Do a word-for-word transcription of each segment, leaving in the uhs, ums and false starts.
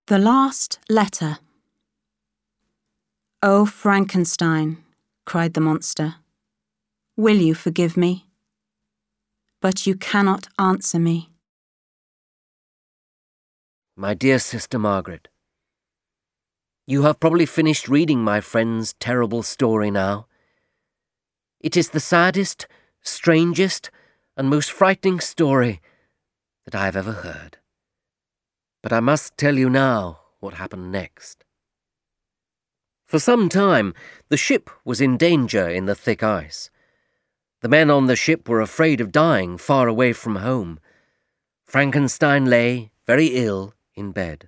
The Last Letter. "Oh, Frankenstein," cried the monster, "will you forgive me? But you cannot answer me." My dear Sister Margaret, you have probably finished reading my friend's terrible story now. It is the saddest, strangest, and most frightening story that I have ever heard. But I must tell you now what happened next. For some time, the ship was in danger in the thick ice. The men on the ship were afraid of dying far away from home. Frankenstein lay, very ill, in bed.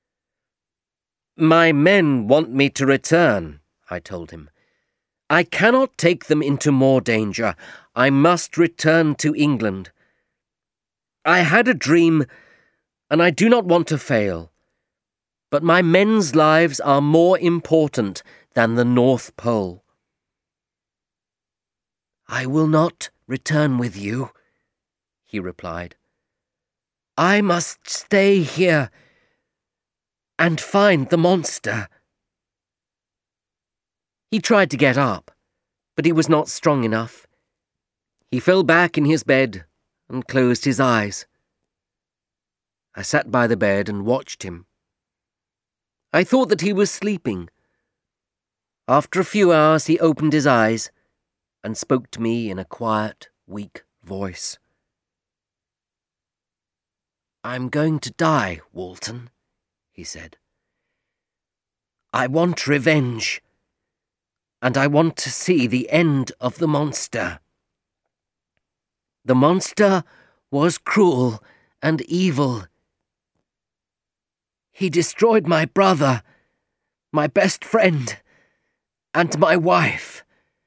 "My men want me to return," I told him. "I cannot take them into more danger. I must return to England. I had a dream, and I do not want to fail. But my men's lives are more important than the North Pole." "I will not return with you," he replied. "I must stay here and find the monster." He tried to get up, but he was not strong enough. He fell back in his bed and closed his eyes. I sat by the bed and watched him. I thought that he was sleeping. After a few hours he opened his eyes and spoke to me in a quiet, weak voice. "I'm going to die, Walton," he said. "I want revenge, and I want to see the end of the monster. The monster was cruel and evil. He destroyed my brother, my best friend, and my wife.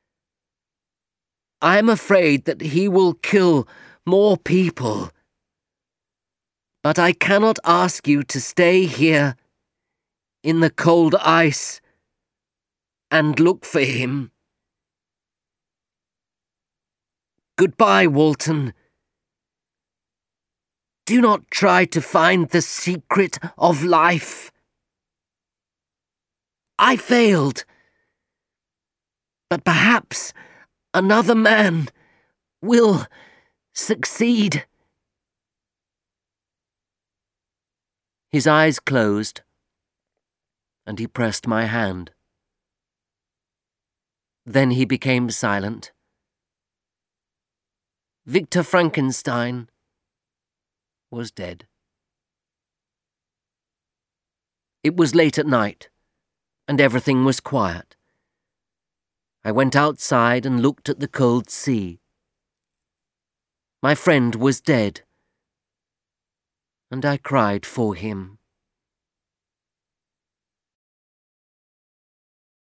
I'm afraid that he will kill more people. But I cannot ask you to stay here in the cold ice and look for him. Goodbye, Walton. Do not try to find the secret of life. I failed, but perhaps another man will succeed." His eyes closed, and he pressed my hand. Then he became silent. Victor Frankenstein was dead. It was late at night, and everything was quiet. I went outside and looked at the cold sea. My friend was dead, and I cried for him.